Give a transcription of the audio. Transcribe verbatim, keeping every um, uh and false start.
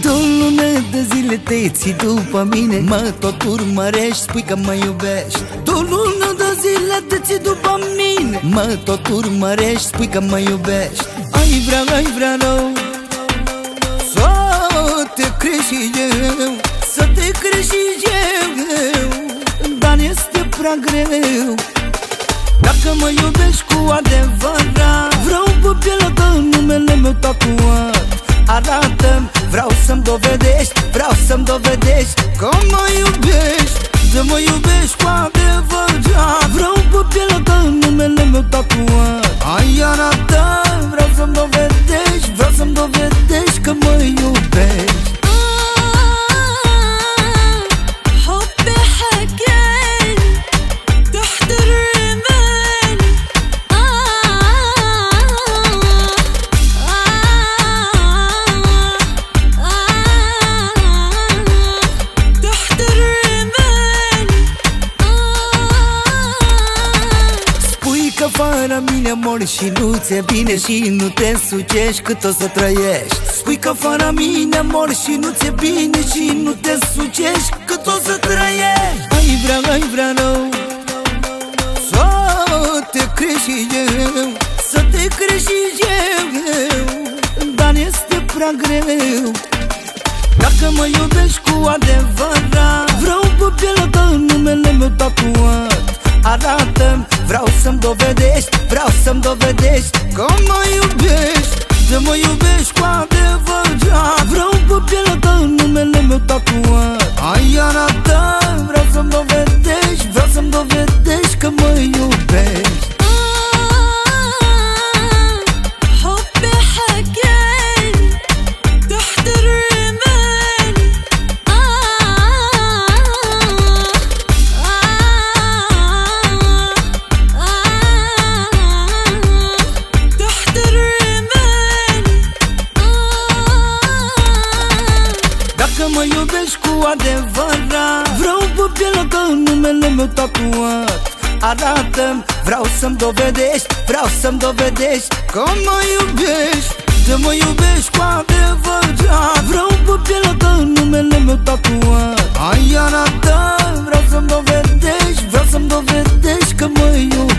Două luni de zile te ții după mine, mă tot urmărești, spui că mă iubești. Două luni de zile te ții după mine, mă tot urmărești, spui că mă iubești. Ai vrea, ai vrea rău să te crești și eu, să te crești și eu, dar este prea greu. Dacă mă iubești cu adevărat, vreau pe pielea ta numele meu tatuat. Arată-mi, vreau să-mi dovedești, vreau să-mi dovedești că mă iubești, să mă iubești cu adevărat. Vreau pe pielea ta numele meu tatuat. Hai, arată-mi, vreau să-mi dovedești, vreau să-mi dovedești că mă iubești. Că fără mine mor și nu ți-e bine și nu te sucești cât o să trăiești. Spui că fără mine mor și nu ți-e bine și nu te sucești cât o să trăiești. Ai vrea, ai vrea rău să te crești și eu, să te crești și eu, dar este prea greu. Dacă mă iubești cu adevărat, vreau pe pielea ta numele meu tatuat. Arată-mi, vreau să-mi dovedești, vreau să-mi dovedești că mă iubești, să mă iubești cu adevărat. Vreau pe pielea ta numele meu tatuat. Hai, arată-mi, vreau să-mi dovedești, vreau să-mi dovedești că mă iubești. Dacă mă iubești cu adevărat, vreau pe pielea ta numele meu tatuat. Arată-mi, vreau să-mi dovedești, vreau să-mi dovedești că mă iubești, să mă iubești cu adevărat. Vreau pe pielea ta numele meu tatuat. Hai, arată-mi, vreau să-mi dovedești, vreau să-mi dovedești că mă iubești.